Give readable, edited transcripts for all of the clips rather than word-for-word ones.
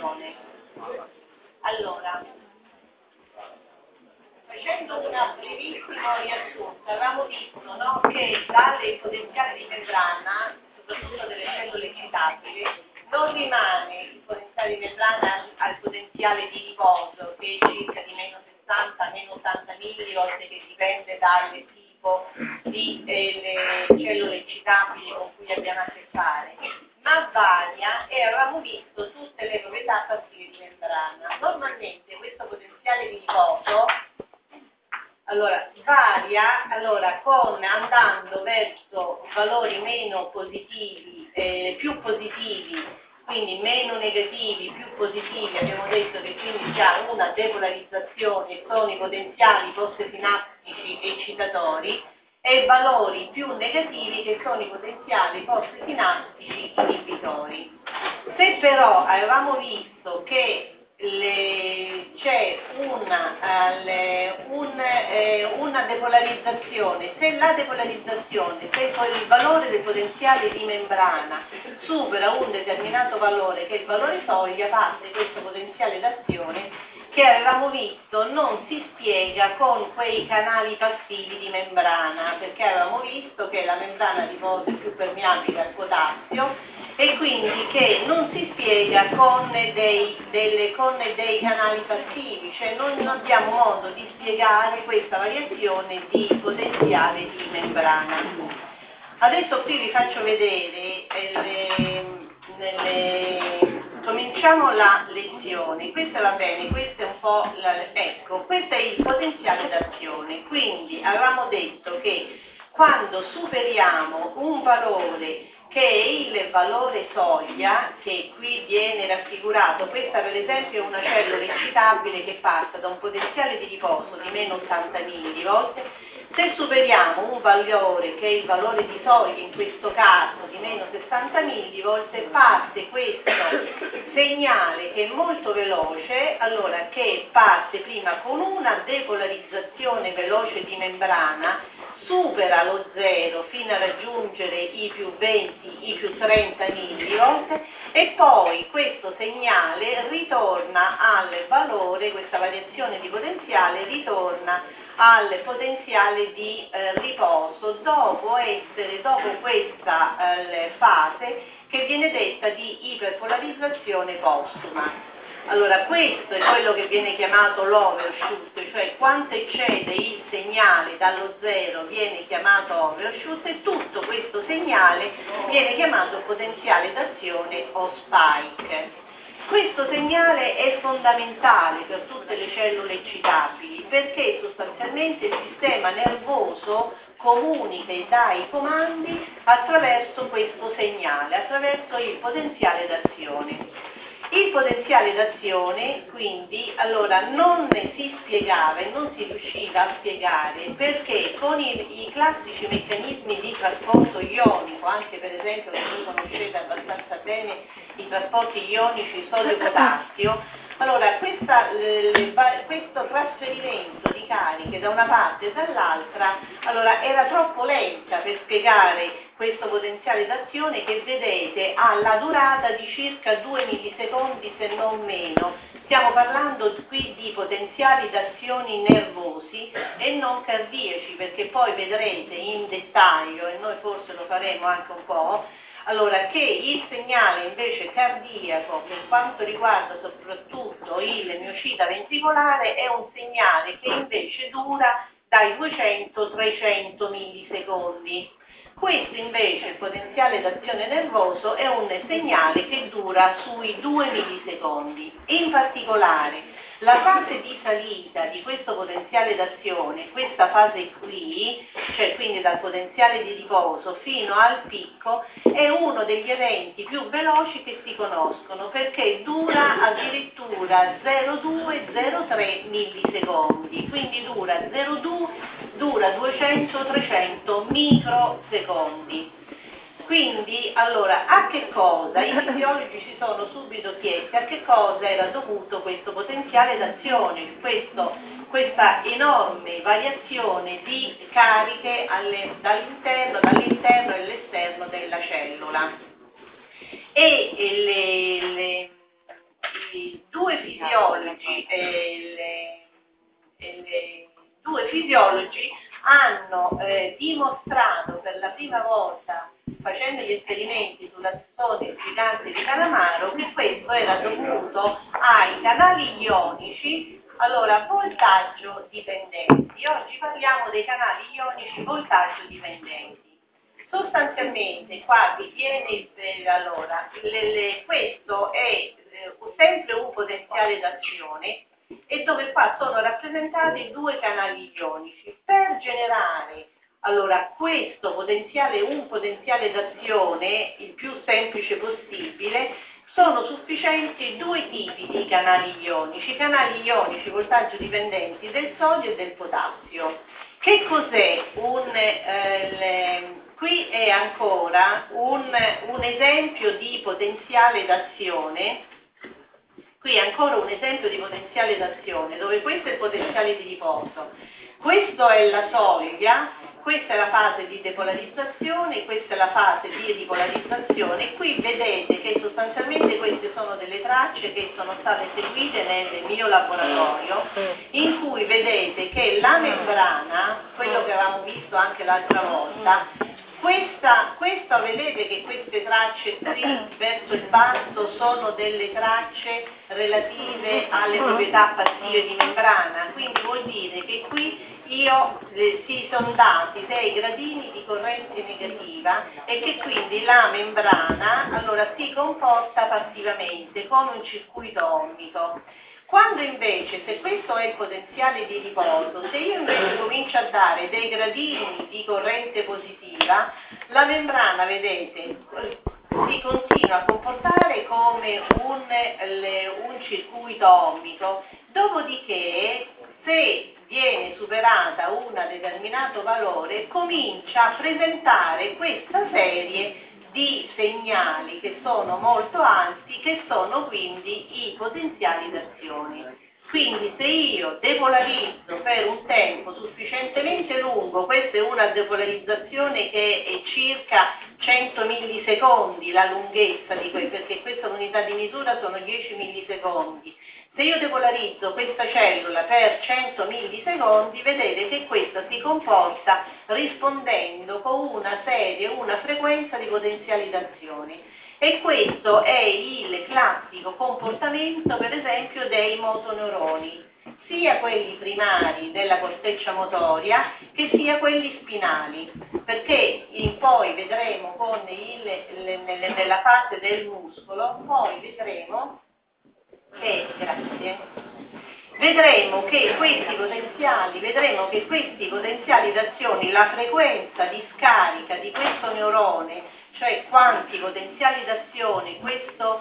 d'azione. Allora, facendo un brevissimo riassunto, avevamo visto, no, che dalle potenziali di membrana, soprattutto delle cellule excitabili, non rimane il potenziale di membrana al potenziale di riposo, che è circa di meno 60, meno 80 millivolt, che dipende dal tipo di cellule excitabili con cui abbiamo a che fare, ma varia, e avevamo visto tutte le proprietà passive di membrana. Normalmente questo potenziale di riposo varia andando verso valori meno positivi, più positivi, quindi meno negativi, più positivi. Abbiamo detto che quindi c'è una depolarizzazione con i potenziali post-sinaptici eccitatori, e valori più negativi che sono i potenziali post-sinaptici inibitori. Se però avevamo visto che c'è una depolarizzazione, se il valore del potenziale di membrana supera un determinato valore, che è il valore soglia, parte questo potenziale d'azione che avevamo visto non si spiega con quei canali passivi di membrana, perché avevamo visto che la membrana riposa più permeabile al potassio, e quindi che non si spiega con dei canali passivi, cioè non abbiamo modo di spiegare questa variazione di potenziale di membrana. Adesso qui vi faccio vedere, cominciamo la lezione. Questa va bene, questo è un po' ecco, questo è il potenziale d'azione. Quindi avevamo detto che quando superiamo un valore che è il valore soglia, che qui viene raffigurato, questa per esempio è una cellula excitabile che passa da un potenziale di riposo di meno 80 millivolt. Se superiamo un valore che è il valore di soglia, in questo caso di meno 60 millivolt, parte questo segnale che è molto veloce, che parte prima con una depolarizzazione veloce di membrana, supera lo 0 fino a raggiungere i più 20, i più 30 millivolt, e poi questo segnale ritorna al valore, questa variazione di potenziale ritorna al potenziale di riposo dopo questa fase che viene detta di iperpolarizzazione postuma. Allora, questo è quello che viene chiamato l'overshoot, cioè quanto eccede il segnale dallo 0 viene chiamato overshoot, e tutto questo segnale viene chiamato potenziale d'azione o spike. Questo segnale è fondamentale per tutte le cellule excitabili, perché sostanzialmente il sistema nervoso comunica e dà i comandi attraverso questo segnale, attraverso il potenziale d'azione. Il potenziale d'azione quindi non si spiegava e non si riusciva a spiegare, perché con i classici meccanismi di trasporto ionico, anche per esempio che voi conoscete abbastanza bene i trasporti ionici sodio-potassio, questo trasferimento di cariche da una parte e dall'altra era troppo lenta per spiegare questo potenziale d'azione, che vedete ha la durata di circa 2 millisecondi se non meno. Stiamo parlando qui di potenziali d'azioni nervosi e non cardiaci, perché poi vedrete in dettaglio, e noi forse lo faremo anche un po', che il segnale invece cardiaco, per quanto riguarda soprattutto il miocita ventricolare, è un segnale che invece dura dai 200-300 millisecondi. Questo invece, il potenziale d'azione nervoso, è un segnale che dura sui 2 millisecondi. In particolare, la fase di salita di questo potenziale d'azione, questa fase qui, cioè quindi dal potenziale di riposo fino al picco, è uno degli eventi più veloci che si conoscono, perché dura addirittura 0,2-0,3 millisecondi, quindi dura 200-300 microsecondi. Quindi, a che cosa? I fisiologi si sono subito chiesti a che cosa era dovuto questo potenziale d'azione, questa enorme variazione di cariche dall'interno e all'esterno della cellula. E Infatti due fisiologi hanno dimostrato per la prima volta, facendo gli esperimenti sull'assone gigante di calamaro, che questo era dovuto ai canali ionici, allora, voltaggio dipendenti. Oggi parliamo dei canali ionici voltaggio dipendenti. Sostanzialmente qua vi viene allora, questo è sempre un potenziale d'azione e dove qua sono rappresentati due canali ionici. Per generare allora questo potenziale, un potenziale d'azione il più semplice possibile, sono sufficienti due tipi di canali ionici voltaggio dipendenti del sodio e del potassio. Che cos'è qui è ancora un esempio di potenziale d'azione. Qui è ancora un esempio di potenziale d'azione, dove questo è il potenziale di riposo, questo è la soglia, questa è la fase di depolarizzazione, questa è la fase di ripolarizzazione. Qui vedete che sostanzialmente queste sono delle tracce che sono state eseguite nel mio laboratorio, in cui vedete che la membrana, quello che avevamo visto anche l'altra volta, questa vedete che queste tracce qui verso il basso sono delle tracce relative alle proprietà passive di membrana, quindi vuol dire che qui si sono dati dei gradini di corrente negativa e che quindi la membrana allora si comporta passivamente come un circuito ohmico. Quando invece, se questo è il potenziale di riposo, se io invece comincio a dare dei gradini di corrente positiva, la membrana, vedete, si continua a comportare come un circuito ohmico, dopodiché se viene superata un determinato valore, comincia a presentare questa serie di segnali che sono molto alti, che sono quindi i potenziali d'azione. Quindi se io depolarizzo per un tempo sufficientemente lungo, questa è una depolarizzazione che è circa 100 millisecondi la lunghezza di questo, perché questa unità di misura sono 10 millisecondi. Se io depolarizzo questa cellula per 100 millisecondi, vedete che questa si comporta rispondendo con una frequenza di potenziali d'azione. E questo è il classico comportamento, per esempio, dei motoneuroni, sia quelli primari della corteccia motoria che sia quelli spinali, perché poi vedremo nella fase del muscolo, poi vedremo che questi potenziali d'azione, la frequenza di scarica di questo neurone, cioè quanti potenziali d'azione questo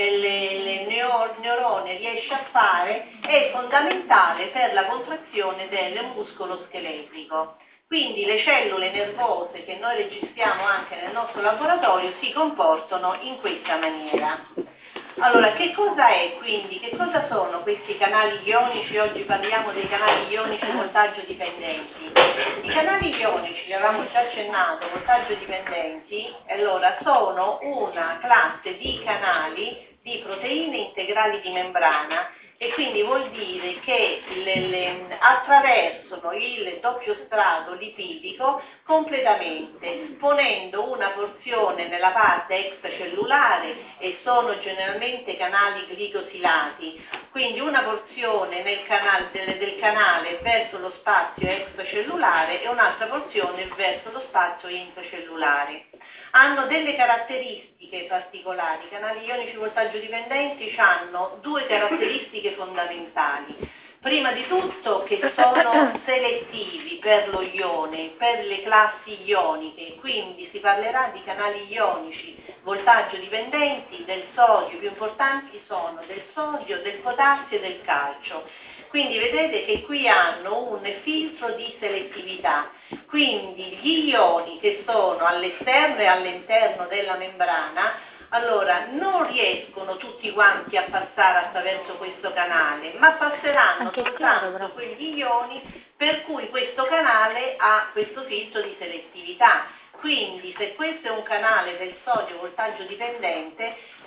neurone riesce a fare, è fondamentale per la contrazione del muscolo scheletrico. Quindi le cellule nervose che noi registriamo anche nel nostro laboratorio si comportano in questa maniera. Allora, che cosa è quindi? Che cosa sono questi canali ionici? Oggi parliamo dei canali ionici voltaggio dipendenti. I canali ionici, li avevamo già accennato, voltaggio dipendenti, allora sono una classe di canali di proteine integrali di membrana e quindi vuol dire che attraversano il doppio strato lipidico completamente, ponendo una porzione nella parte extracellulare e sono generalmente canali glicosilati, quindi una porzione del canale verso lo spazio extracellulare e un'altra porzione verso lo spazio intracellulare. Hanno delle caratteristiche particolari. I canali ionici voltaggio dipendenti hanno due caratteristiche fondamentali. Prima di tutto che sono selettivi per lo ione, per le classi ioniche, quindi si parlerà di canali ionici voltaggio dipendenti del sodio, i più importanti sono del sodio, del potassio e del calcio. Quindi vedete che qui hanno un filtro di selettività, quindi gli ioni che sono all'esterno e all'interno della membrana, allora non riescono tutti quanti a passare attraverso questo canale, ma passeranno soltanto quegli ioni per cui questo canale ha questo filtro di selettività. Quindi se questo è un canale del sodio voltaggio dipendente,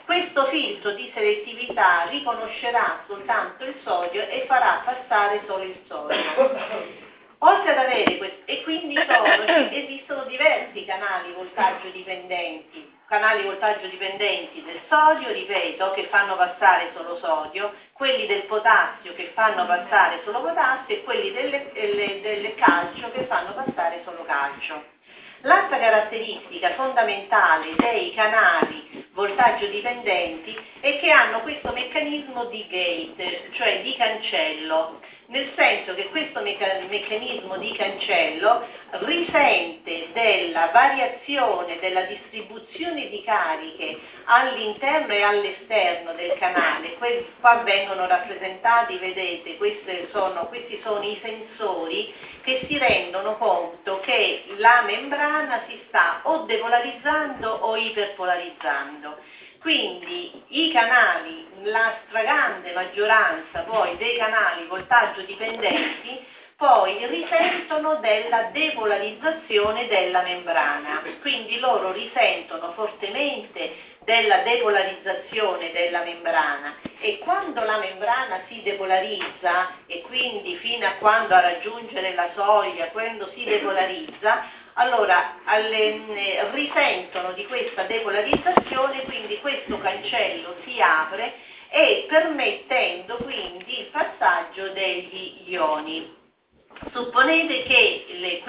questo filtro di selettività riconoscerà soltanto il sodio e farà passare solo il sodio. Oltre ad avere questo, e quindi esistono diversi canali voltaggio dipendenti del sodio, ripeto, che fanno passare solo sodio, quelli del potassio che fanno passare solo potassio e quelli del calcio che fanno passare solo calcio. L'altra caratteristica fondamentale dei canali voltaggio dipendenti è che hanno questo meccanismo di gate, cioè di cancello, nel senso che questo meccanismo di cancello risente della variazione della distribuzione di cariche all'interno e all'esterno del canale. Qua vengono rappresentati, vedete, questi sono i sensori che si rendono conto che la membrana si sta o depolarizzando o iperpolarizzando. Quindi i canali, la stragrande maggioranza poi dei canali voltaggio dipendenti, poi risentono della depolarizzazione della membrana, quindi loro risentono fortemente della depolarizzazione della membrana e quando la membrana si depolarizza e quindi fino a quando a raggiungere la soglia, quando si depolarizza, allora risentono di questa depolarizzazione, quindi questo cancello si apre e permettendo quindi il passaggio degli ioni. Supponete che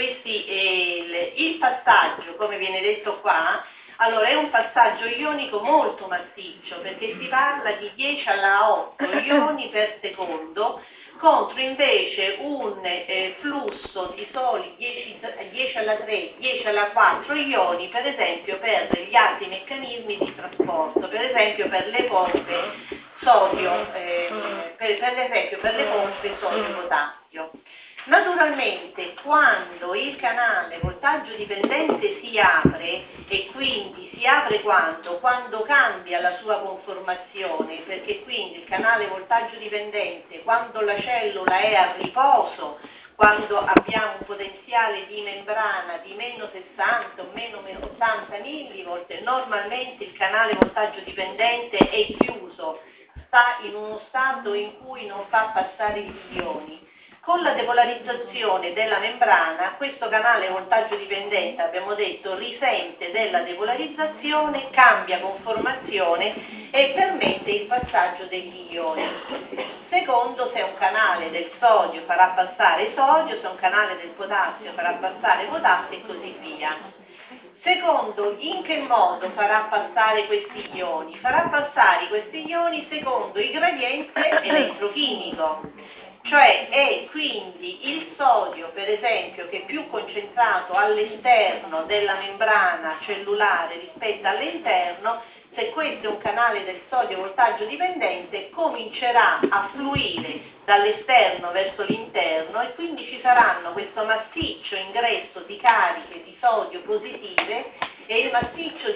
il passaggio, come viene detto qua, allora è un passaggio ionico molto massiccio, perché si parla di 10 alla 8 ioni per secondo, contro invece un flusso di soli 10 alla 3, 10 alla 4 ioni, per esempio per gli altri meccanismi di trasporto, per esempio per le pompe sodio, per esempio per le pompe sodio-potassio. Naturalmente quando il canale voltaggio dipendente si apre, e quindi si apre quando cambia la sua conformazione, perché quindi il canale voltaggio dipendente, quando la cellula è a riposo, quando abbiamo un potenziale di membrana di meno 60 o meno 80 millivolt, normalmente il canale voltaggio dipendente è chiuso, sta in uno stato in cui non fa passare gli ioni. Con la depolarizzazione della membrana, questo canale voltaggio dipendente, abbiamo detto, risente della depolarizzazione, cambia conformazione e permette il passaggio degli ioni. Secondo, se un canale del sodio farà passare sodio, se un canale del potassio farà passare potassio e così via. Secondo, in che modo farà passare questi ioni? Farà passare questi ioni secondo il gradiente elettrochimico. Cioè è quindi il sodio, per esempio, che è più concentrato all'esterno della membrana cellulare rispetto all'interno, se questo è un canale del sodio voltaggio dipendente, comincerà a fluire dall'esterno verso l'interno e quindi ci saranno questo massiccio ingresso di cariche di sodio positive e il massiccio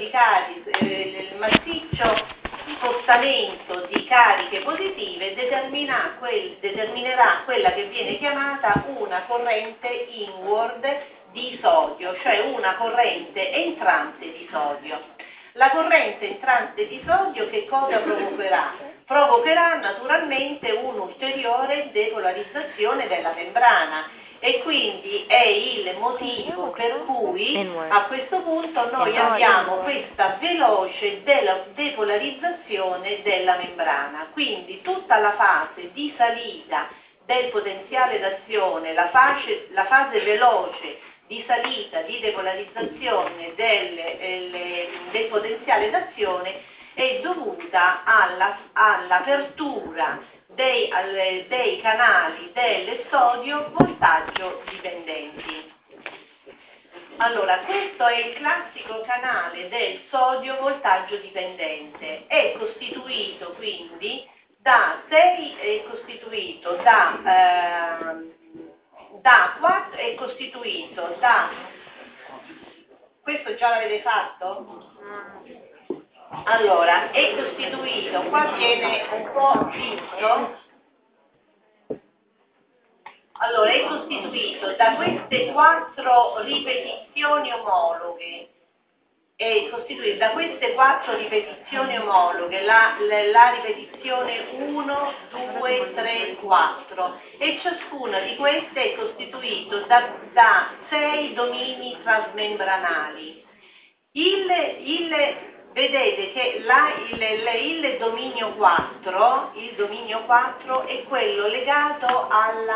spostamento di cariche positive determinerà quella che viene chiamata una corrente inward di sodio, cioè una corrente entrante di sodio. La corrente entrante di sodio che cosa provocherà? Provocherà naturalmente un'ulteriore depolarizzazione della membrana e quindi è il motivo per cui a questo punto noi abbiamo questa veloce depolarizzazione della membrana. Quindi tutta la fase di salita del potenziale d'azione, la fase veloce di salita, di depolarizzazione del potenziale d'azione è dovuta all'apertura dei canali del sodio voltaggio dipendenti. Allora, questo è il classico canale del sodio voltaggio dipendente, è costituito quindi questo già l'avete fatto? Allora, è costituito, qua viene un po' visto, allora è costituito da queste 4 ripetizioni omologhe, è costituito da queste 4 ripetizioni omologhe, la ripetizione 1, 2, 3, 4, e ciascuna di queste è costituito da 6 domini transmembranali. Vedete che il dominio 4 è quello legato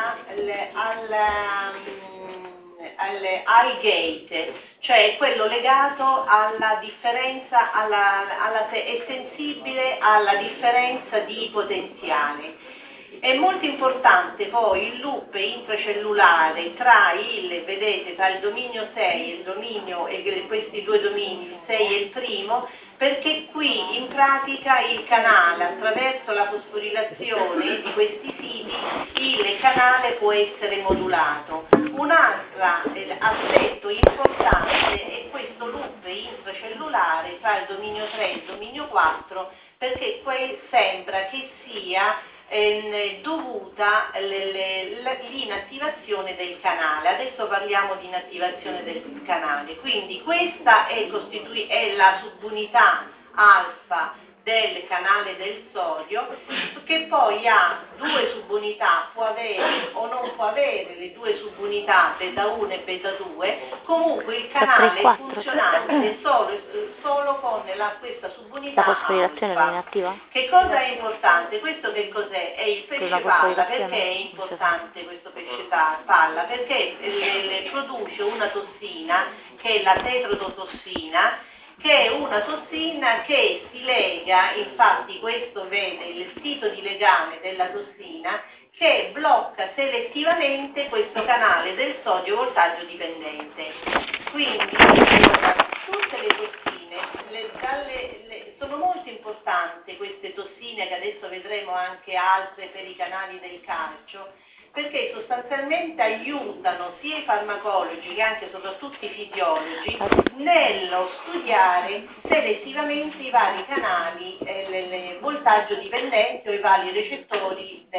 al gate, cioè quello legato alla differenza, è sensibile alla differenza di potenziale. È molto importante poi il loop intracellulare tra il dominio 6 e il dominio, e questi due domini, il 6 e il primo, perché qui in pratica il canale, attraverso la fosforilazione di questi siti, il canale può essere modulato. Un altro aspetto importante è questo loop intracellulare tra il dominio 3 e il dominio 4, perché sembra che sia dovuta l'inattivazione del canale. Adesso parliamo di inattivazione del canale. Quindi questa è la subunità alfa del canale del sodio, che poi ha 2 subunità, può avere o non può avere le 2 subunità beta 1 e beta 2, comunque il canale è funzionante solo con questa subunità alfa. Che cosa è importante? Questo che cos'è? È il pesce palla. Perché è importante questo pesce palla? Perché produce una tossina, che è la tetrodotossina, che è una tossina che si lega, infatti questo vede il sito di legame della tossina, che blocca selettivamente questo canale del sodio voltaggio dipendente. Quindi tutte le tossine, sono molto importanti queste tossine, che adesso vedremo anche altre per i canali del calcio, perché sostanzialmente aiutano sia i farmacologi che anche soprattutto i fisiologi nello studiare selettivamente i vari canali, voltaggio dipendente o i vari recettori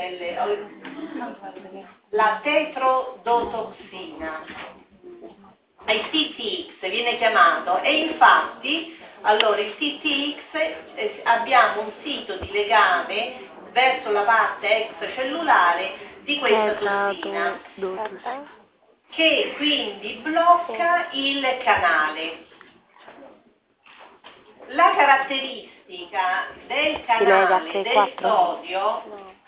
la tetrodotoxina. Il TTX viene chiamato, e infatti allora il TTX abbiamo un sito di legame verso la parte extracellulare di questa tossina, che quindi blocca il canale. La caratteristica del canale del sodio,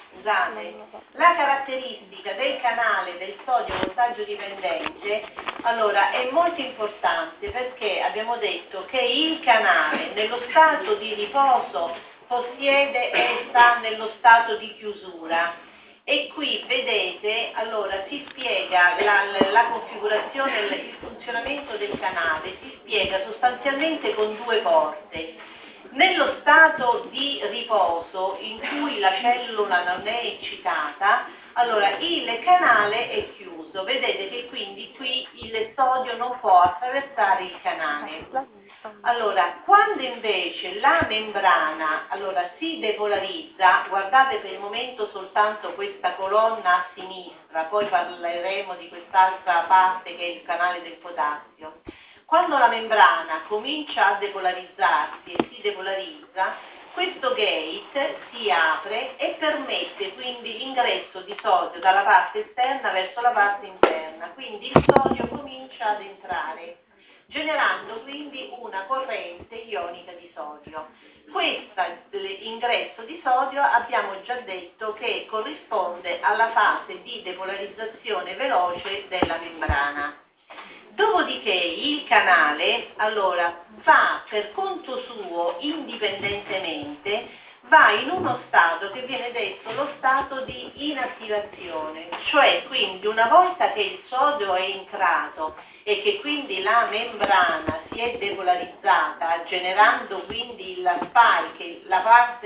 la caratteristica del canale del sodio voltaggio dipendente, allora è molto importante, perché abbiamo detto che il canale nello stato di riposo possiede e sta nello stato di chiusura. E qui vedete, allora si spiega la configurazione, il funzionamento del canale, si spiega sostanzialmente con 2 porte. Nello stato di riposo, in cui la cellula non è eccitata, allora il canale è chiuso. Vedete che quindi qui il sodio non può attraversare il canale. Allora, quando invece la membrana si depolarizza, guardate per il momento soltanto questa colonna a sinistra, poi parleremo di quest'altra parte che è il canale del potassio. Quando la membrana comincia a depolarizzarsi e si depolarizza, questo gate si apre e permette quindi l'ingresso di sodio dalla parte esterna verso la parte interna, quindi il sodio comincia ad entrare, generando quindi una corrente ionica di sodio. Questo ingresso di sodio abbiamo già detto che corrisponde alla fase di depolarizzazione veloce della membrana. Dopodiché il canale fa per conto suo indipendentemente, va in uno stato che viene detto lo stato di inattivazione, cioè quindi una volta che il sodio è entrato e che quindi la membrana si è depolarizzata, generando quindi la spike, la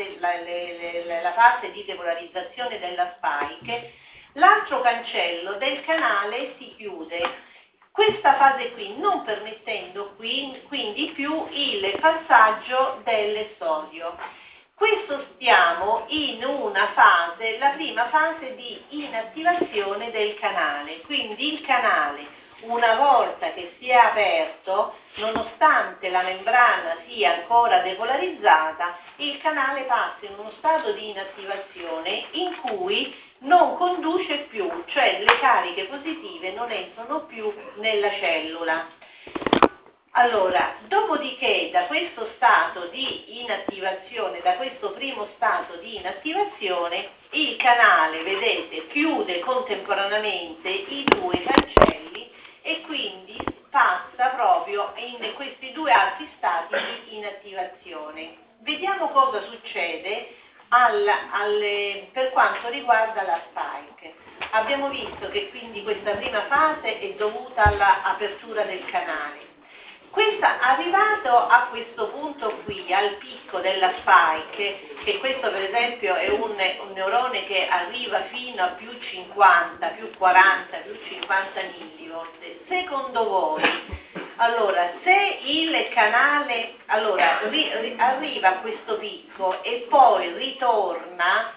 fase di depolarizzazione della spike, l'altro cancello del canale si chiude. Questa fase qui non permettendo quindi più il passaggio del sodio. Questo stiamo in una fase, la prima fase di inattivazione del canale, quindi il canale, una volta che si è aperto, nonostante la membrana sia ancora depolarizzata, il canale passa in uno stato di inattivazione in cui non conduce più, cioè le cariche positive non entrano più nella cellula. Allora, dopodiché da questo stato di inattivazione, da questo primo stato di inattivazione, il canale, vedete, chiude contemporaneamente i due cancelli e quindi passa proprio in questi due altri stati di inattivazione. Vediamo cosa succede per quanto riguarda la spike. Abbiamo visto che quindi questa prima fase è dovuta all'apertura del canale. Arrivato a questo punto qui, al picco della spike, che questo per esempio è un neurone che arriva fino a più 50, più 40, più 50 millivolt, secondo voi, allora, se il canale arriva a questo picco e poi ritorna,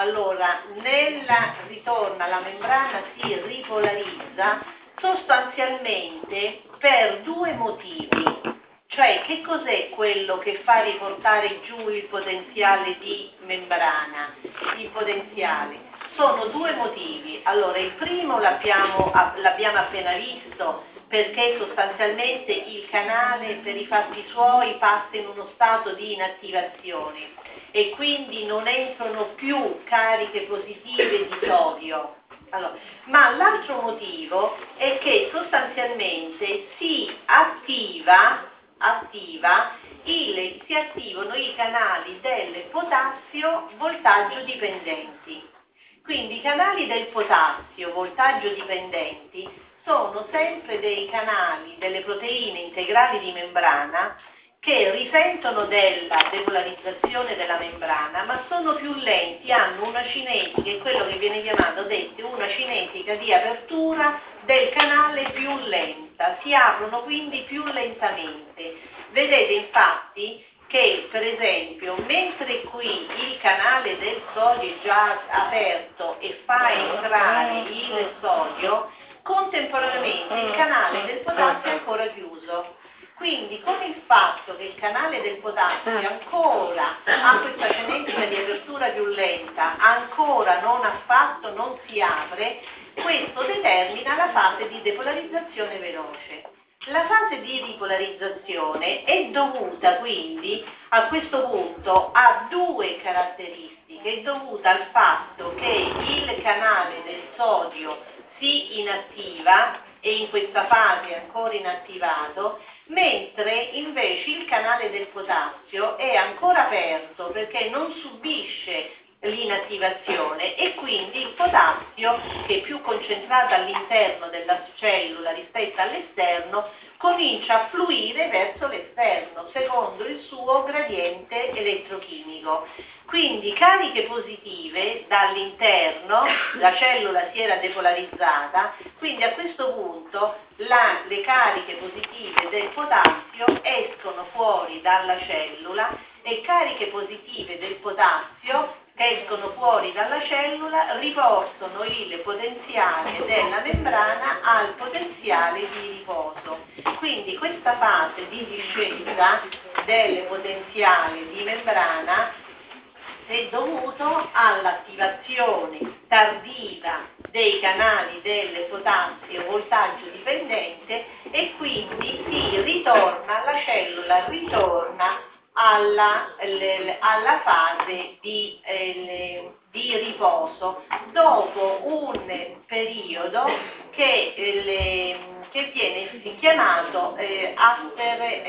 la membrana si ripolarizza sostanzialmente per due motivi. Cioè, che cos'è quello che fa riportare giù il potenziale di membrana? Il potenziale. Sono due motivi. Allora, il primo l'abbiamo appena visto, perché sostanzialmente il canale per i fatti suoi passa in uno stato di inattivazione e quindi non entrano più cariche positive di sodio. Allora, ma l'altro motivo è che sostanzialmente si attivano i canali del potassio voltaggio dipendenti. Quindi i canali del potassio voltaggio dipendenti sono sempre dei canali delle proteine integrali di membrana che risentono della depolarizzazione della membrana, ma sono più lenti, hanno una cinetica, è quello che viene detto una cinetica di apertura del canale più lenta, si aprono quindi più lentamente. Vedete infatti che per esempio mentre qui il canale del sodio è già aperto e fa entrare il sodio, contemporaneamente il canale del potassio è ancora chiuso. Quindi con il fatto che il canale del potassio ancora ha questa cinetica di apertura più lenta, ancora non si apre, questo determina la fase di depolarizzazione veloce. La fase di ripolarizzazione è dovuta quindi a questo punto a due caratteristiche, è dovuta al fatto che il canale del sodio si inattiva e in questa fase è ancora inattivato, mentre invece il canale del potassio è ancora aperto perché non subisce l'inattivazione e quindi il potassio, che è più concentrato all'interno della cellula rispetto all'esterno, comincia a fluire verso l'esterno secondo il suo gradiente elettrochimico. Quindi cariche positive dall'interno, la cellula si era depolarizzata, quindi a questo punto le cariche positive del potassio escono fuori dalla cellula e cariche positive del potassio che escono fuori dalla cellula riportano il potenziale della membrana al potenziale di riposo. Quindi questa fase di discesa del potenziale di membrana è dovuto all'attivazione tardiva dei canali del potassio voltaggio dipendente e quindi la cellula ritorna alla fase di riposo dopo un periodo che viene chiamato after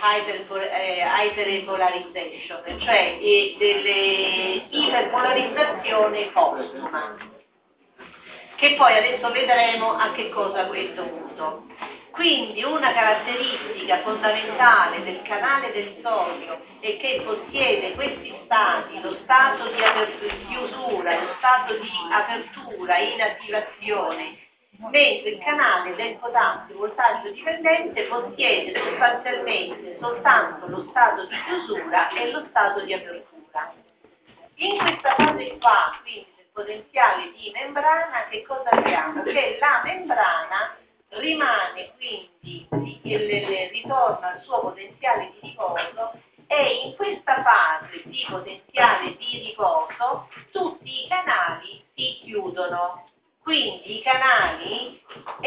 hyperpolarization, cioè delle iperpolarizzazione postuma, che poi adesso vedremo a che cosa questo punto. Quindi una caratteristica fondamentale del canale del sodio è che possiede questi stati, lo stato di chiusura, lo stato di apertura, inattivazione, mentre il canale del potassio voltaggio dipendente possiede sostanzialmente soltanto lo stato di chiusura e lo stato di apertura. In questa fase qua, quindi del potenziale di membrana, che cosa abbiamo? Che la membrana rimane quindi, ritorna al suo potenziale di riposo e in questa fase di potenziale di riposo tutti i canali si chiudono. Quindi i canali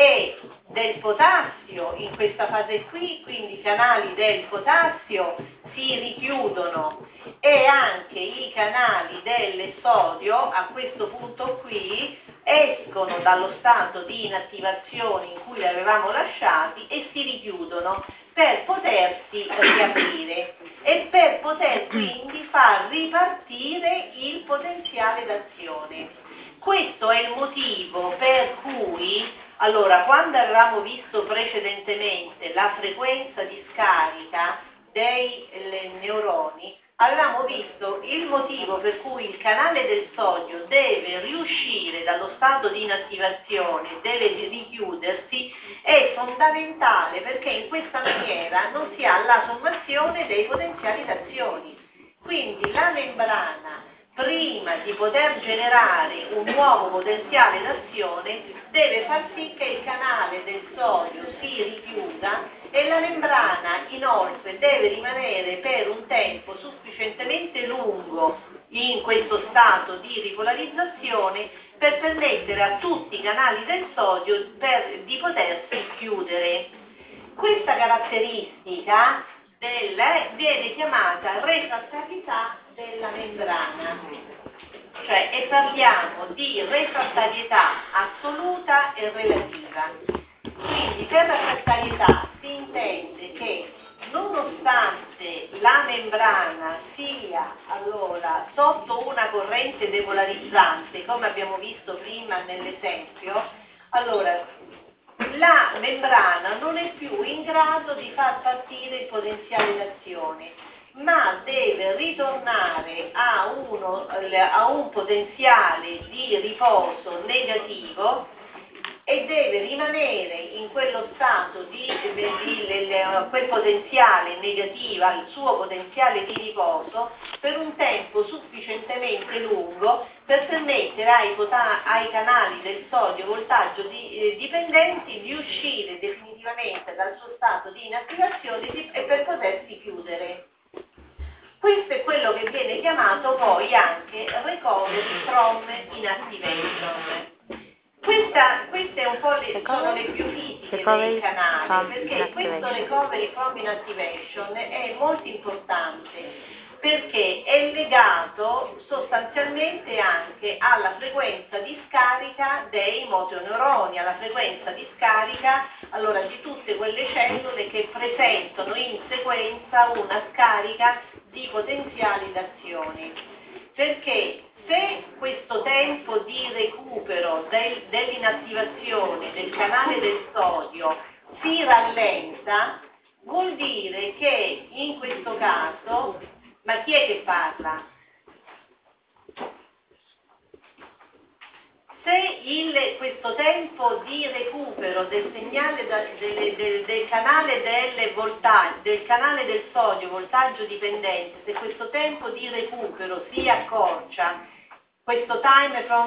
del potassio in questa fase qui, quindi i canali del potassio si richiudono e anche i canali del sodio a questo punto qui escono dallo stato di inattivazione in cui li avevamo lasciati e si richiudono per potersi riaprire e per poter quindi far ripartire il potenziale d'azione. Questo è il motivo per cui, allora, quando avevamo visto precedentemente la frequenza di scarica dei neuroni, avevamo visto il motivo per cui il canale del sodio deve riuscire dallo stato di inattivazione, deve richiudersi, è fondamentale perché in questa maniera non si ha la sommazione dei potenziali d'azione. Quindi la membrana, prima di poter generare un nuovo potenziale d'azione, deve far sì che il canale del sodio si richiuda e la membrana inoltre deve rimanere per un tempo sufficientemente lungo in questo stato di ripolarizzazione per permettere a tutti i canali del sodio di potersi chiudere. Questa caratteristica viene chiamata refrattarietà della membrana, cioè e parliamo di refrattarietà assoluta e relativa. Quindi per refrattarietà si intende che nonostante la membrana sia allora sotto una corrente depolarizzante, come abbiamo visto prima nell'esempio, allora la membrana non è più in grado di far partire il potenziale d'azione, ma deve ritornare a un potenziale di riposo negativo e deve rimanere in quello stato quel potenziale negativo, al suo potenziale di riposo, per un tempo sufficientemente lungo per permettere ai canali del sodio voltaggio dipendenti di uscire definitivamente dal suo stato di inattivazione e per potersi chiudere. Questo è quello che viene chiamato poi anche recovery from inactivation. Queste un po' sono le più fisiche dei canali, perché questo recovery from inactivation è molto importante, perché è legato sostanzialmente anche alla frequenza di scarica dei motoneuroni, alla frequenza di scarica allora di tutte quelle cellule che presentano in sequenza una scarica di potenziali d'azione. Perché se questo tempo di recupero dell'inattivazione del canale del sodio si rallenta, vuol dire che in questo caso, ma chi è che parla? Se questo tempo di recupero del segnale del canale del canale del sodio voltaggio dipendente, se questo tempo di recupero si accorcia, questo time from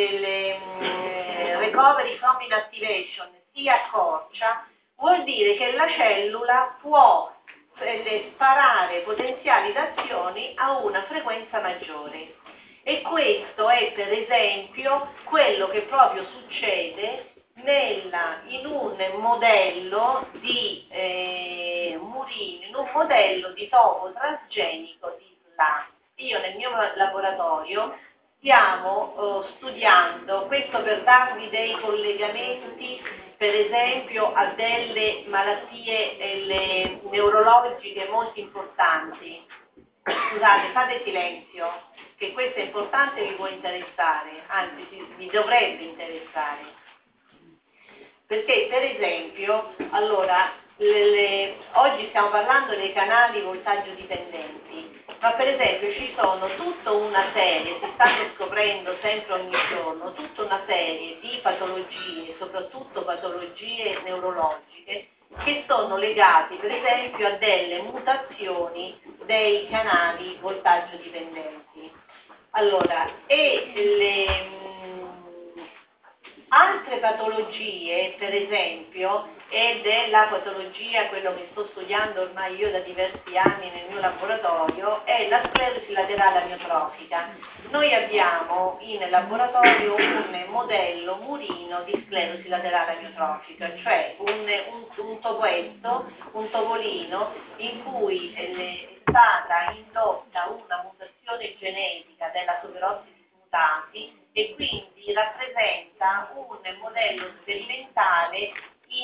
recovery from inactivation si accorcia, vuol dire che la cellula può sparare potenziali d'azioni a una frequenza maggiore. E questo è per esempio quello che proprio succede in un modello di murino, in un modello di topo transgenico di SLA. Io nel mio laboratorio stiamo studiando, questo per darvi dei collegamenti per esempio a delle malattie neurologiche molto importanti. Scusate, fate silenzio, che questo è importante e vi può interessare, anzi vi dovrebbe interessare. Perché per esempio, allora, oggi stiamo parlando dei canali voltaggio dipendenti, ma per esempio ci sono tutta una serie, si stanno scoprendo sempre ogni giorno, tutta una serie di patologie, soprattutto patologie neurologiche, che sono legati per esempio a delle mutazioni dei canali voltaggio dipendenti. Allora, Altre patologie, per esempio, ed è la patologia, quello che sto studiando ormai io da diversi anni nel mio laboratorio, è la sclerosi laterale amiotrofica. Noi abbiamo in laboratorio un modello murino di sclerosi laterale amiotrofica, cioè un topoetto, un topolino in cui è stata indotta una mutazione genetica della superossidi mutati e quindi rappresenta un modello sperimentale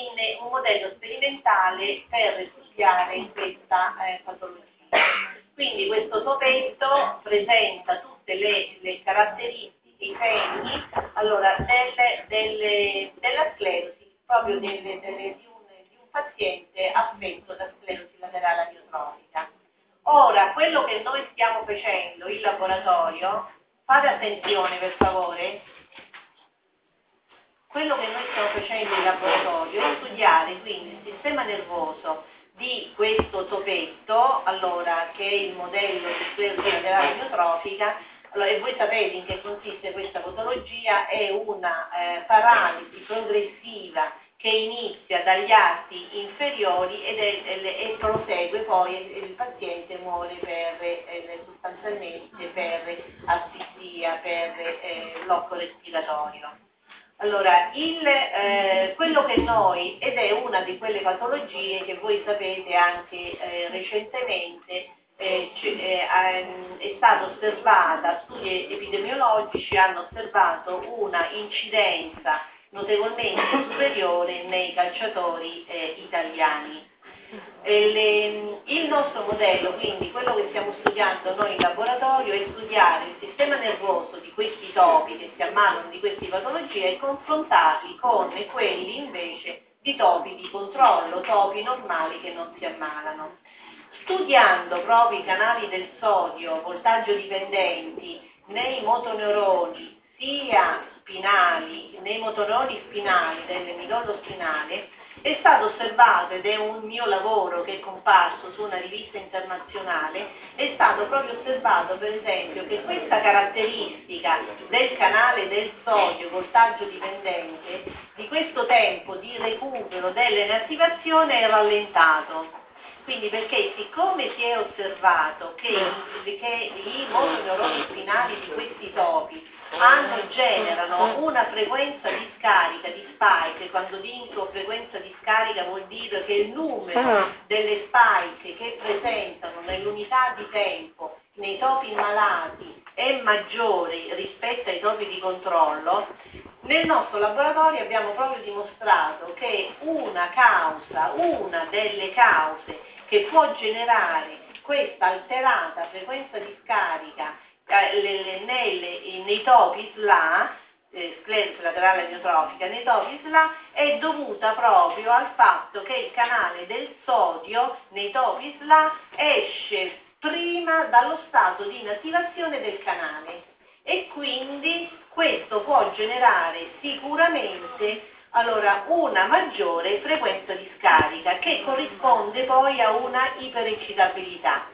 per studiare questa patologia. Quindi questo topetto presenta tutte le caratteristiche, i segni della sclerosi, proprio di un paziente affetto da sclerosi laterale amiotrofica. Ora, quello che noi stiamo facendo in laboratorio, fate attenzione per favore, quello che noi stiamo facendo in laboratorio è studiare quindi il sistema nervoso di questo topetto, che è il modello di sclerosi laterale amiotrofica. E voi sapete in che consiste questa patologia, è una paralisi progressiva che inizia dagli arti inferiori e prosegue poi e il paziente muore sostanzialmente per asfissia, per blocco respiratorio. Allora, quello che ed è una di quelle patologie che voi sapete anche recentemente è stata osservata, studi epidemiologici hanno osservato una incidenza notevolmente superiore nei calciatori italiani. Il nostro modello, quindi quello che stiamo studiando noi in laboratorio, è studiare il sistema nervoso di questi topi che si ammalano di queste patologie e confrontarli con quelli invece di topi di controllo, topi normali che non si ammalano. Studiando proprio i canali del sodio, voltaggio dipendenti, nei motoneuroni sia spinali, nei motoneuroni spinali del midollo spinale, è stato osservato, ed è un mio lavoro che è comparso su una rivista internazionale, è stato proprio osservato per esempio che questa caratteristica del canale del sodio voltaggio dipendente, di questo tempo di recupero dell'inattivazione è rallentato. Quindi perché siccome si è osservato che i motoneuroni spinali di questi topi generano una frequenza di scarica di spike, quando dico frequenza di scarica vuol dire che il numero delle spike che presentano nell'unità di tempo nei topi malati è maggiore rispetto ai topi di controllo. Nel nostro laboratorio abbiamo proprio dimostrato che una delle cause che può generare questa alterata frequenza di scarica nei topi SLA, sclerosi laterale amiotrofica, nei topi SLA è dovuta proprio al fatto che il canale del sodio nei topi SLA esce prima dallo stato di inattivazione del canale e quindi questo può generare sicuramente una maggiore frequenza di scarica che corrisponde poi a una iperecitabilità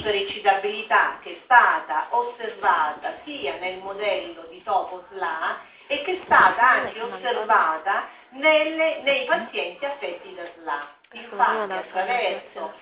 che è stata osservata sia nel modello di topo SLA e che è stata anche osservata nei pazienti affetti da SLA. Infatti attraverso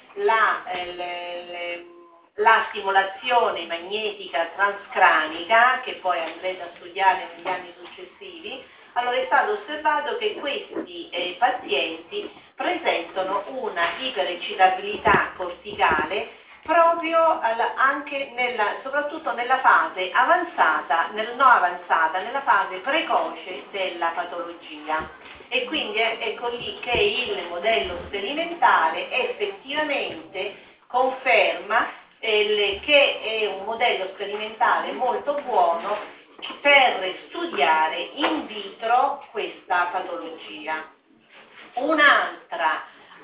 la stimolazione magnetica transcranica, che poi andrete a studiare negli anni successivi, è stato osservato che questi pazienti presentano una iperecitabilità corticale proprio soprattutto nella fase avanzata, nella fase precoce della patologia. E quindi ecco lì che il modello sperimentale effettivamente conferma che è un modello sperimentale molto buono per studiare in vitro questa patologia. Un'altra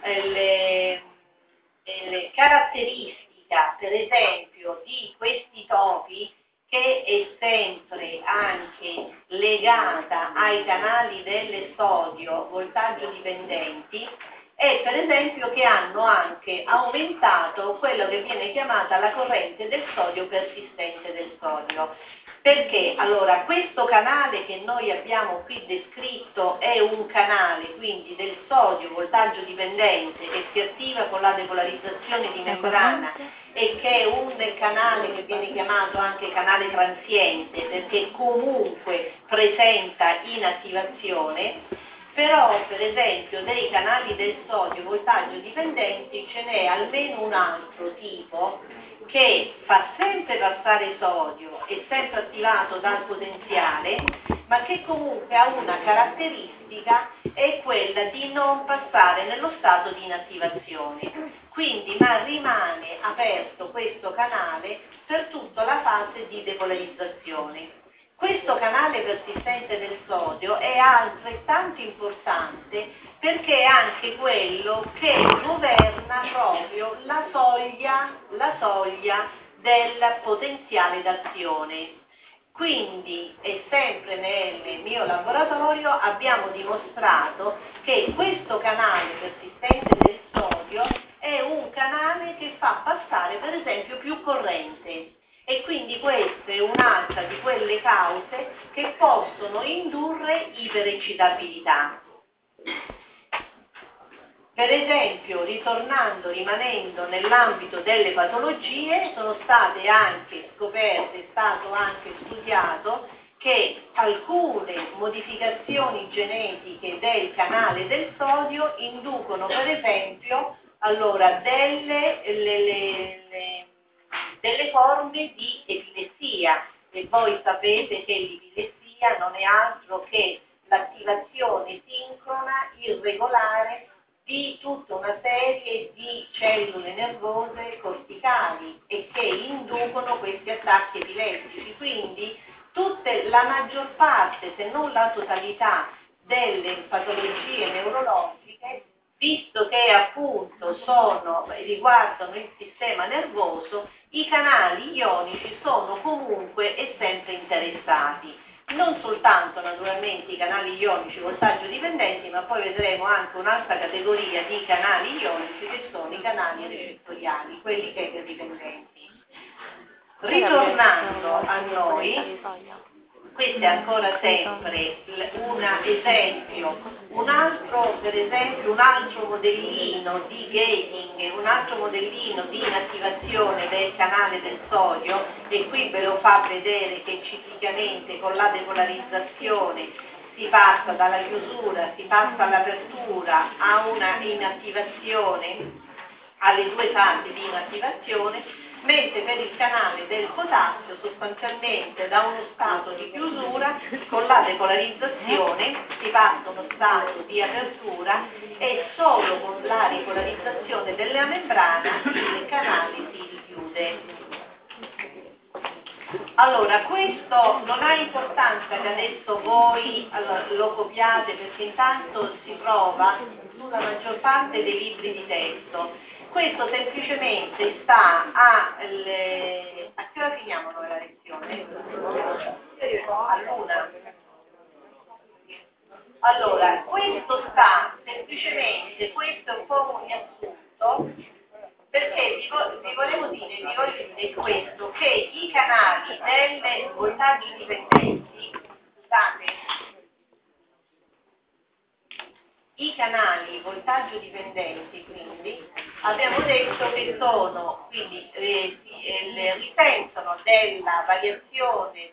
caratteristica, per esempio, di questi topi, che è sempre anche legata ai canali del sodio voltaggio dipendenti, è per esempio che hanno anche aumentato quello che viene chiamata la corrente del sodio persistente del sodio. Perché? Allora, questo canale che noi abbiamo qui descritto è un canale quindi del sodio voltaggio dipendente che si attiva con la depolarizzazione di membrana e che è un canale che viene chiamato anche canale transiente perché comunque presenta inattivazione, però per esempio dei canali del sodio voltaggio dipendenti ce n'è almeno un altro tipo che fa sempre passare sodio, è sempre attivato dal potenziale, ma che comunque ha una caratteristica, è quella di non passare nello stato di inattivazione. Quindi, ma rimane aperto questo canale per tutta la fase di depolarizzazione. Questo canale persistente del sodio è altrettanto importante perché è anche quello che governa proprio la soglia del potenziale d'azione. Quindi, e sempre nel mio laboratorio abbiamo dimostrato che questo canale persistente del sodio è un canale che fa passare per esempio più corrente. E quindi questa è un'altra di quelle cause che possono indurre iperecitabilità. Per esempio, rimanendo nell'ambito delle patologie, sono state anche scoperte, è stato anche studiato che alcune modificazioni genetiche del canale del sodio inducono per esempio allora, delle forme di epilessia e voi sapete che l'epilessia non è altro che l'attivazione sincrona, irregolare di tutta una serie di cellule nervose corticali e che inducono questi attacchi epilettici. Quindi la maggior parte, se non la totalità, delle patologie neurologiche, visto che appunto riguardano il sistema nervoso, i canali ionici sono comunque e sempre interessati. Non soltanto naturalmente i canali ionici voltaggio dipendenti, ma poi vedremo anche un'altra categoria di canali ionici che sono i canali recettoriali, quelli che dipendenti. Ritornando a noi, questo è ancora sempre un esempio, un altro modellino di gating, un altro modellino di inattivazione del canale del sodio, e qui ve lo fa vedere che ciclicamente con la depolarizzazione si passa dalla chiusura, si passa all'apertura a una inattivazione, alle due fasi di inattivazione, mentre per il canale del potassio sostanzialmente da uno stato di chiusura con la depolarizzazione si passa a uno stato di apertura e solo con la ripolarizzazione della membrana il canale si richiude. Allora, questo non ha importanza che adesso voi lo copiate perché intanto si trova sulla maggior parte dei libri di testo. Questo semplicemente sta a che ora finiamo noi la lezione? All'una. Allora, questo sta semplicemente, questo è un po' un riassunto, perché vi volevo dire questo, che i canali delle voltaggi dipendenti, scusate, i canali voltaggio dipendenti quindi abbiamo detto che sono, quindi risentono della variazione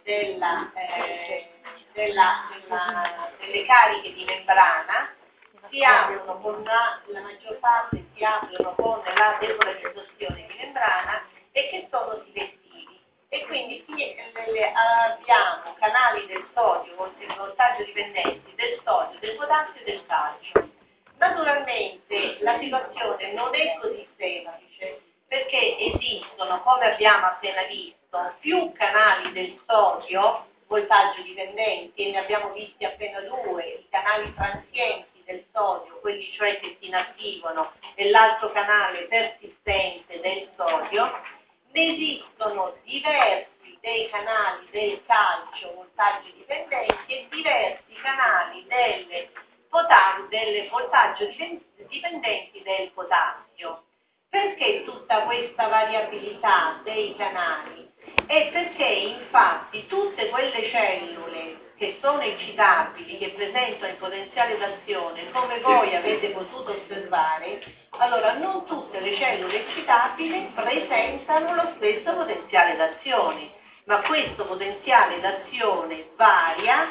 delle cariche di membrana, si aprono con la maggior parte si aprono con la depolarizzazione di membrana e che sono selettivi. E quindi abbiamo canali del sodio, voltaggio dipendenti del sodio, del potassio e del calcio. Naturalmente la situazione non è così semplice perché esistono, come abbiamo appena visto, più canali del sodio, voltaggio dipendenti, e ne abbiamo visti appena due, i canali transienti del sodio, quelli cioè che si inattivano, e l'altro canale persistente del sodio. Ne esistono diversi dei canali del calcio, voltaggio dipendenti, e diversi canali del voltaggio dipendenti del potassio. Perché tutta questa variabilità dei canali? è perché infatti tutte quelle cellule che sono eccitabili, che presentano il potenziale d'azione, come voi avete potuto osservare, allora non tutte le cellule eccitabili presentano lo stesso potenziale d'azione, ma questo potenziale d'azione varia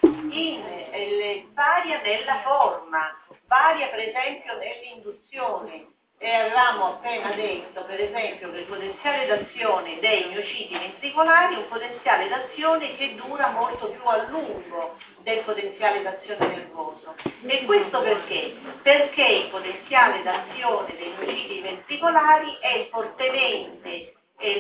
nella forma, varia per esempio nell'induzione. E avevamo appena detto, per esempio, che il potenziale d'azione dei miociti ventricolari è un potenziale d'azione che dura molto più a lungo del potenziale d'azione nervoso. E questo perché? Perché il potenziale d'azione dei miociti ventricolari è fortemente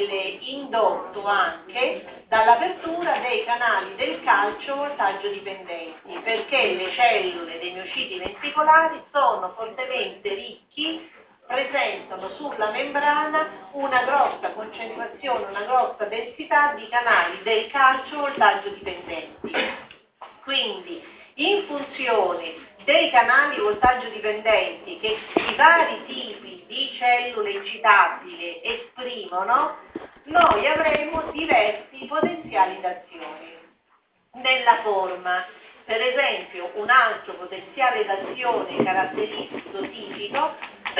indotto anche dall'apertura dei canali del calcio voltaggio dipendenti, perché le cellule dei miociti ventricolari sono fortemente ricchi, presentano sulla membrana una grossa concentrazione, una grossa densità di canali del calcio voltaggio dipendenti. Quindi, in funzione dei canali voltaggio dipendenti che i vari tipi di cellule eccitabili esprimono, noi avremo diversi potenziali d'azione. Nella forma, per esempio, un altro potenziale d'azione caratteristico tipico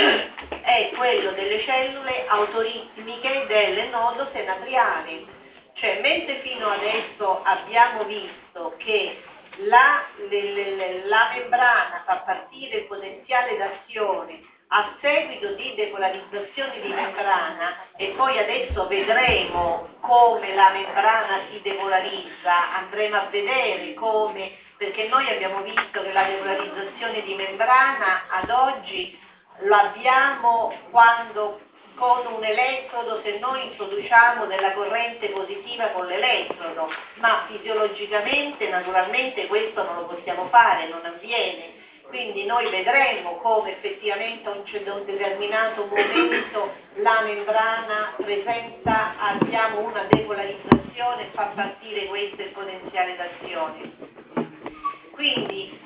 è quello delle cellule autoritmiche del nodo senatriale. Cioè, mentre fino adesso abbiamo visto che la membrana fa partire il potenziale d'azione a seguito di depolarizzazione di membrana, e poi adesso vedremo come la membrana si depolarizza, andremo a vedere come, perché noi abbiamo visto che la depolarizzazione di membrana ad oggi lo abbiamo quando con un elettrodo, se noi introduciamo della corrente positiva con l'elettrodo, ma fisiologicamente, naturalmente questo non lo possiamo fare, non avviene. Quindi noi vedremo come effettivamente a un determinato momento la membrana presenta, abbiamo una depolarizzazione e fa partire questo il potenziale d'azione. Quindi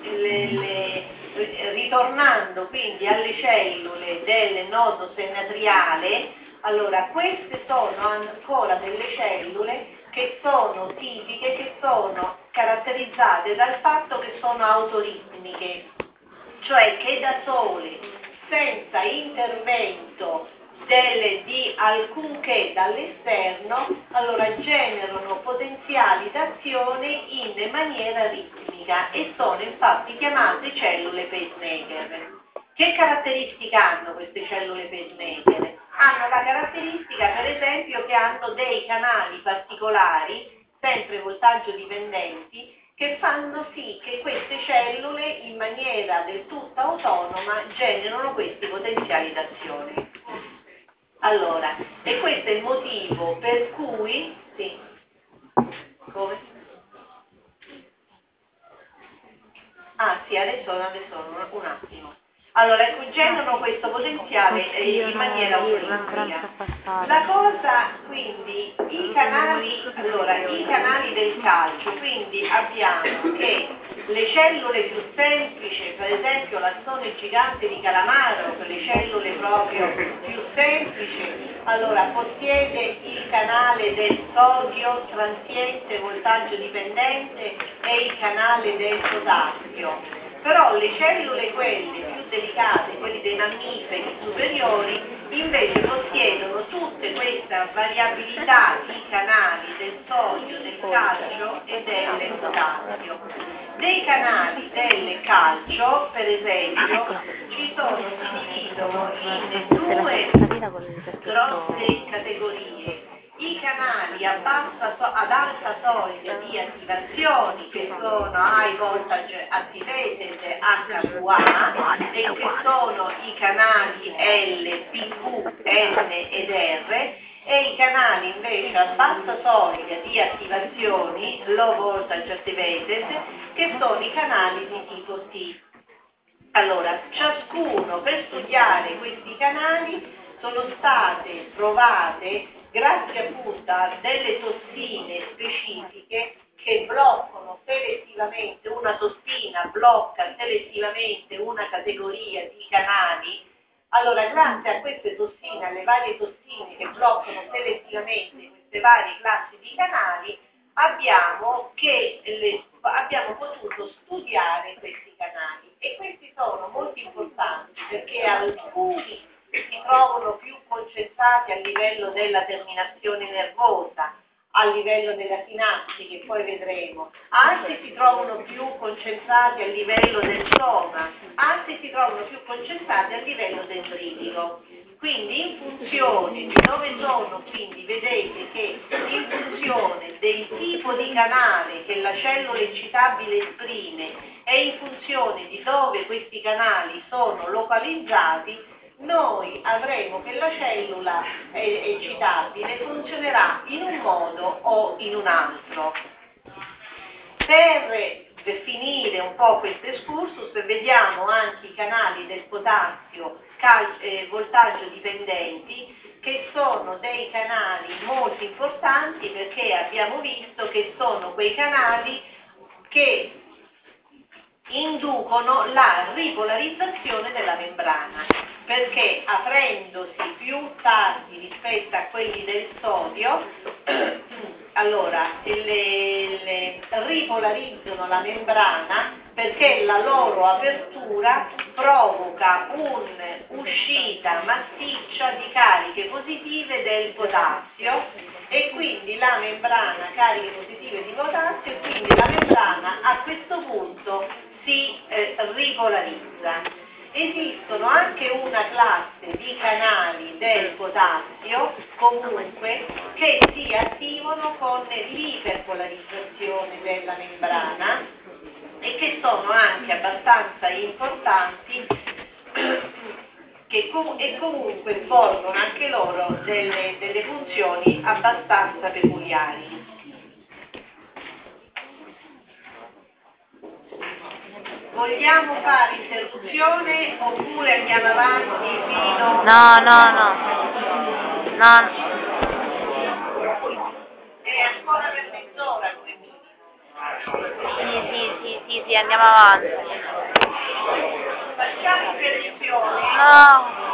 ritornando quindi alle cellule del nodo senatriale, allora queste sono ancora delle cellule che sono tipiche, che sono caratterizzate dal fatto che sono autoritmiche, cioè che da sole, senza intervento di alcunché dall'esterno, allora generano potenziali d'azione in maniera ritmica e sono infatti chiamate cellule pacemaker. Che caratteristiche hanno queste cellule pacemaker? Hanno la caratteristica, per esempio, che hanno dei canali particolari, sempre voltaggio dipendenti, che fanno sì che queste cellule in maniera del tutto autonoma generano questi potenziali d'azione. Allora, e questo è il motivo per cui, sì, come? Ah sì, adesso un attimo. Allora, generano questo potenziale in maniera autoritmica. La cosa, quindi, i canali del calcio, quindi abbiamo che le cellule più semplici, per esempio l'assone gigante di calamaro, le cellule proprio più semplici, allora possiede il canale del sodio transiente voltaggio dipendente e il canale del potassio. Però le cellule quelle più delicate, quelli dei mammiferi superiori, invece possiedono tutte questa variabilità di canali del sodio, del calcio e del potassio. Dei canali del calcio, per esempio, si dividono in due grosse categorie. I canali ad alta soglia di attivazioni, che sono High Voltage Activated HVA, e che sono i canali L, PQ, N ed R, e i canali invece a bassa soglia di attivazioni, Low Voltage Activated, che sono i canali di tipo T. Allora, ciascuno, per studiare questi canali, sono state provate grazie appunto a delle tossine specifiche che bloccano selettivamente, una tossina blocca selettivamente una categoria di canali. Allora, grazie a queste tossine, alle varie tossine che bloccano selettivamente queste varie classi di canali abbiamo potuto studiare questi canali, e questi sono molto importanti perché alcuni si trovano più concentrati a livello della terminazione nervosa, a livello della sinapsi, che poi vedremo, altri si trovano più concentrati a livello del soma, altri si trovano più concentrati a livello dendritico. Quindi in funzione di dove sono, quindi vedete che in funzione del tipo di canale che la cellula eccitabile esprime e in funzione di dove questi canali sono localizzati, noi avremo che la cellula eccitabile funzionerà in un modo o in un altro. Per definire un po' questo excursus, vediamo anche i canali del potassio voltaggio dipendenti, che sono dei canali molto importanti perché abbiamo visto che sono quei canali che inducono la ripolarizzazione della membrana, perché aprendosi più tardi rispetto a quelli del sodio, allora ripolarizzano la membrana perché la loro apertura provoca un'uscita massiccia di cariche positive del potassio, e quindi la membrana cariche positive di potassio, e quindi la membrana a questo punto si ripolarizza. Esistono anche una classe di canali del potassio, comunque, che si attivano con l'iperpolarizzazione della membrana e che sono anche abbastanza importanti e comunque svolgono anche loro delle funzioni abbastanza peculiari. Vogliamo fare interruzione oppure andiamo avanti fino... No. È ancora per mezz'ora come minimo. Sì, andiamo avanti. Facciamo interruzione. No.